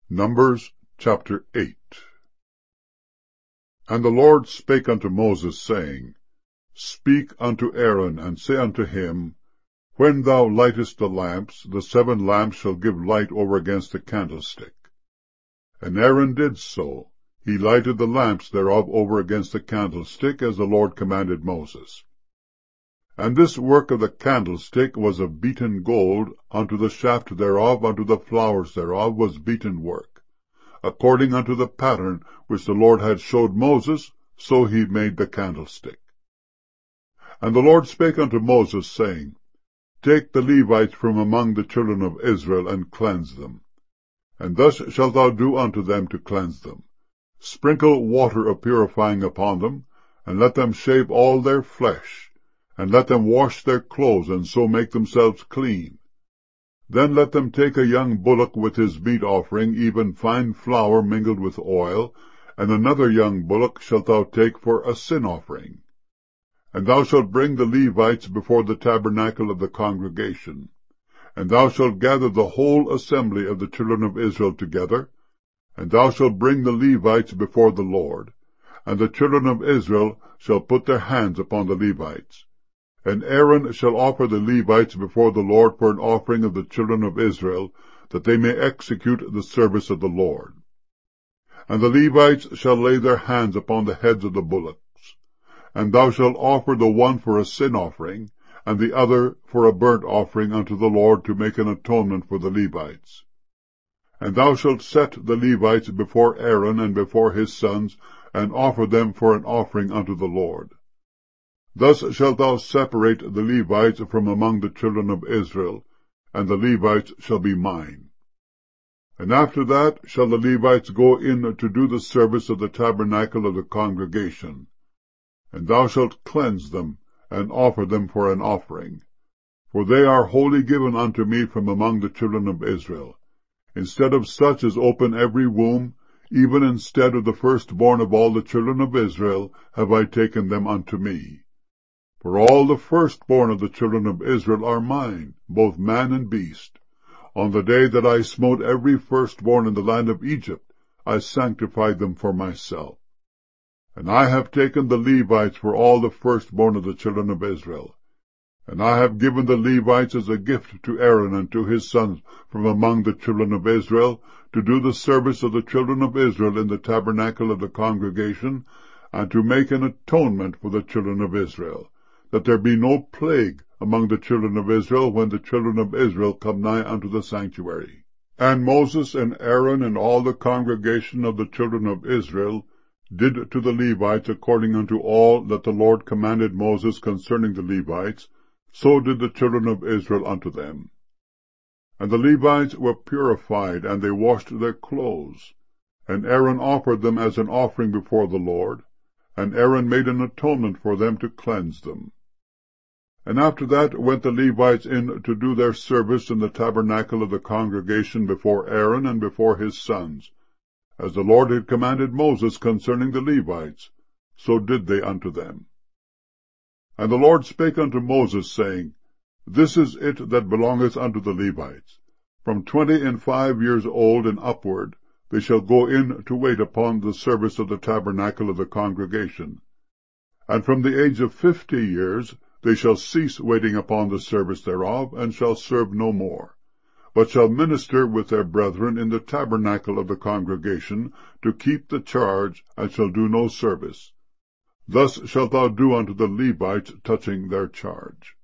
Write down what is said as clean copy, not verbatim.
Numbers chapter 8. And the Lord spake unto Moses, saying, Speak unto Aaron, and say unto him, When thou lightest the lamps, the 7 lamps shall give light over against the candlestick. And Aaron did so. He lighted the lamps thereof over against the candlestick, as the Lord commanded Moses. And this work of the candlestick was of beaten gold, unto the shaft thereof, unto the flowers thereof was beaten work. According unto the pattern which the Lord had showed Moses, so he made the candlestick. And the Lord spake unto Moses, saying, Take the Levites from among the children of Israel, and cleanse them. And thus shalt thou do unto them to cleanse them. Sprinkle water of purifying upon them, and let them shave all their flesh, and let them wash their clothes, and so make themselves clean. Then let them take a young bullock with his meat offering, even fine flour mingled with oil, and another young bullock shalt thou take for a sin offering. And thou shalt bring the Levites before the tabernacle of the congregation. And thou shalt gather the whole assembly of the children of Israel together, and thou shalt bring the Levites before the Lord. And the children of Israel shall put their hands upon the Levites. And Aaron shall offer the Levites before the Lord for an offering of the children of Israel, that they may execute the service of the Lord. And the Levites shall lay their hands upon the heads of the bullocks. And thou shalt offer the one for a sin offering, and the other for a burnt offering unto the Lord, to make an atonement for the Levites. And thou shalt set the Levites before Aaron and before his sons, and offer them for an offering unto the Lord. Thus shalt thou separate the Levites from among the children of Israel, and the Levites shall be mine. And after that shall the Levites go in to do the service of the tabernacle of the congregation. And thou shalt cleanse them, and offer them for an offering. For they are wholly given unto me from among the children of Israel. Instead of such as open every womb, even instead of the firstborn of all the children of Israel, have I taken them unto me. For all the firstborn of the children of Israel are mine, both man and beast. On the day that I smote every firstborn in the land of Egypt, I sanctified them for myself. And I have taken the Levites for all the firstborn of the children of Israel. And I have given the Levites as a gift to Aaron and to his sons from among the children of Israel, to do the service of the children of Israel in the tabernacle of the congregation, and to make an atonement for the children of Israel, that there be no plague among the children of Israel when the children of Israel come nigh unto the sanctuary. And Moses and Aaron and all the congregation of the children of Israel did to the Levites according unto all that the Lord commanded Moses concerning the Levites, so did the children of Israel unto them. And the Levites were purified, and they washed their clothes. And Aaron offered them as an offering before the Lord, and Aaron made an atonement for them to cleanse them. And after that went the Levites in to do their service in the tabernacle of the congregation before Aaron and before his sons. As the Lord had commanded Moses concerning the Levites, so did they unto them. And the Lord spake unto Moses, saying, This is it that belongeth unto the Levites. From 25 years old and upward they shall go in to wait upon the service of the tabernacle of the congregation. And from the age of 50 years they shall cease waiting upon the service thereof, and shall serve no more, but shall minister with their brethren in the tabernacle of the congregation, to keep the charge, and shall do no service. Thus shalt thou do unto the Levites touching their charge.